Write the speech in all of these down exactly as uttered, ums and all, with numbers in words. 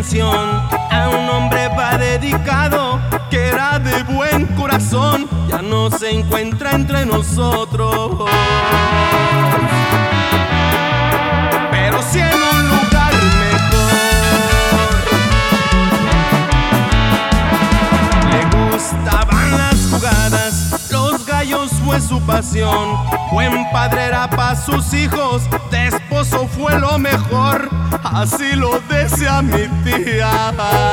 canción a un hombre va dedicado que era de buen corazón, ya no se encuentra entre nosotros, pero sí en un lugar mejor. Le gustaban las jugadas, los gallos fue su pasión, buen padre era pa' sus hijos, de esposo fue lo mejor, así lo decía mi tía.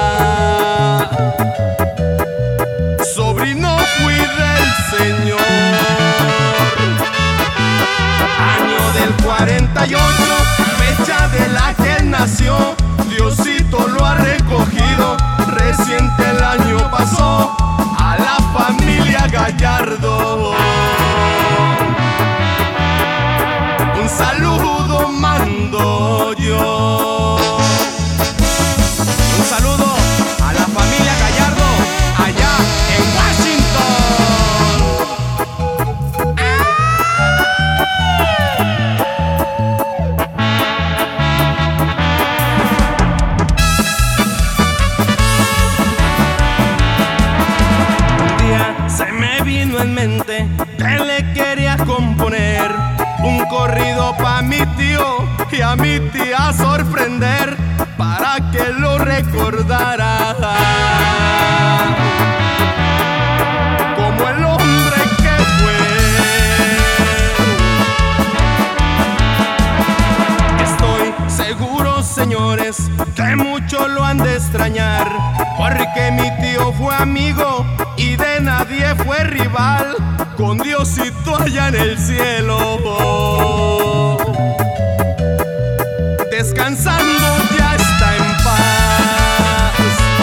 Sobrino fui del Señor. Año del cuarenta y ocho, fecha de la que él nació, Diosito lo ha recogido, reciente el año pasó, a la familia Gallardo. Un saludo mando yo. Un saludo a la familia Gallardo allá en Washington. Un día se me vino en mente que le quería componer un corrido pa' mi tío y a mi tía sorprender, para que lo recordara como el hombre que fue. Estoy seguro, señores, que mucho lo han de extrañar, porque mi tío fue amigo y de nadie fue rival, con Diosito allá en el cielo, descansando ya está en paz.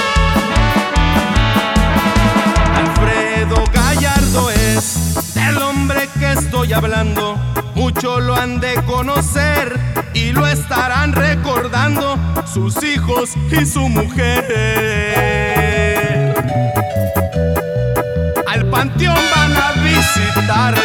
Alfredo Gallardo es el hombre que estoy hablando, muchos lo han de conocer y lo estarán recordando sus hijos y su mujer. Al panteón van a visitar